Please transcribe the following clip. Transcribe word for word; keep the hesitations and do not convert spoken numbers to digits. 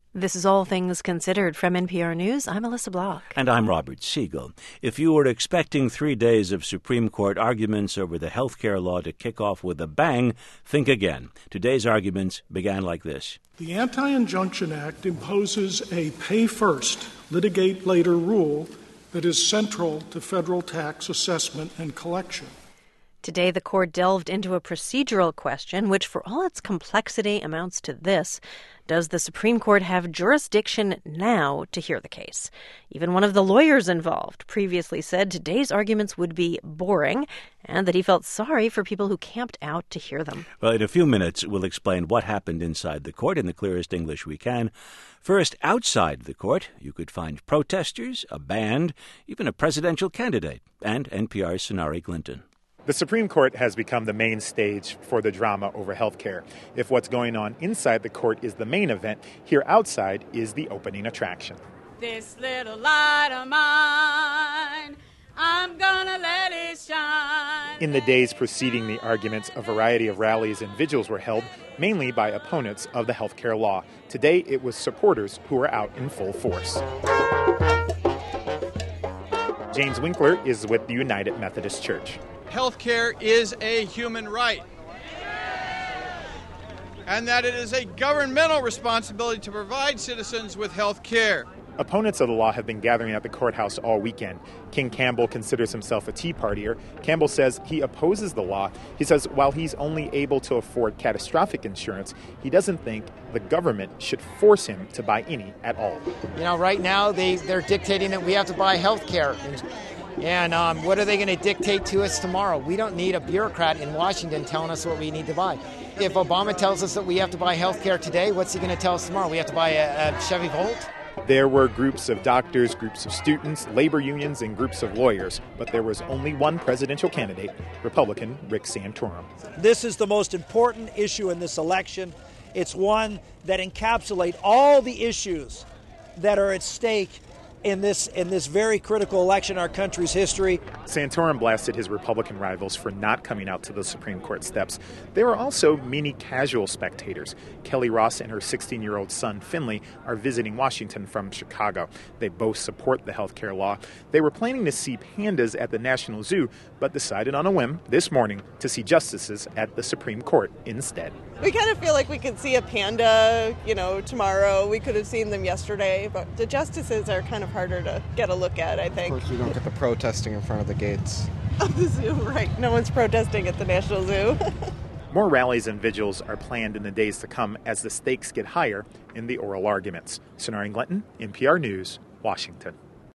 This is All Things Considered from N P R News. I'm Alyssa Block. And I'm Robert Siegel. If you were expecting three days of Supreme Court arguments over the health care law to kick off with a bang, think again. Today's arguments began like this. The Anti-Injunction Act imposes a pay-first, litigate-later rule that is central to federal tax assessment and collection. Today, the court delved into a procedural question, which for all its complexity amounts to this. Does the Supreme Court have jurisdiction now to hear the case? Even one of the lawyers involved previously said today's arguments would be boring and that he felt sorry for people who camped out to hear them. Well, in a few minutes, we'll explain what happened inside the court in the clearest English we can. First, outside the court, you could find protesters, a band, even a presidential candidate, and N P R's Sonari Clinton. The Supreme Court has become the main stage for the drama over health care. If what's going on inside the court is the main event, here outside is the opening attraction. This little light of mine, I'm gonna let it shine. In the days preceding the arguments, a variety of rallies and vigils were held, mainly by opponents of the health care law. Today, it was supporters who were out in full force. James Winkler is with the United Methodist Church. Healthcare is a human right, and that it is a governmental responsibility to provide citizens with health care. Opponents of the law have been gathering at the courthouse all weekend. King Campbell considers himself a Tea Partier. Campbell says he opposes the law. He says while he's only able to afford catastrophic insurance, he doesn't think the government should force him to buy any at all. You know, right now they, they're dictating that we have to buy health care. And um, what are they going to dictate to us tomorrow? We don't need a bureaucrat in Washington telling us what we need to buy. If Obama tells us that we have to buy health care today, what's he going to tell us tomorrow? We have to buy a, a Chevy Volt? There were groups of doctors, groups of students, labor unions, and groups of lawyers. But there was only one presidential candidate, Republican Rick Santorum. This is the most important issue in this election. It's one that encapsulates all the issues that are at stake in this in this very critical election in our country's history. Santorum blasted his Republican rivals for not coming out to the Supreme Court steps. There were also many casual spectators. Kelly Ross and her sixteen-year-old son, Finley, are visiting Washington from Chicago. They both support the health care law. They were planning to see pandas at the National Zoo, but decided on a whim this morning to see justices at the Supreme Court instead. We kind of feel like we could see a panda, you know, tomorrow. We could have seen them yesterday, but the justices are kind of harder to get a look at, I think. Of course, we don't get the protesting in front of the gates. Of the zoo, right. No one's protesting at the National Zoo. More rallies and vigils are planned in the days to come as the stakes get higher in the oral arguments. Sonari Clinton, N P R News, Washington.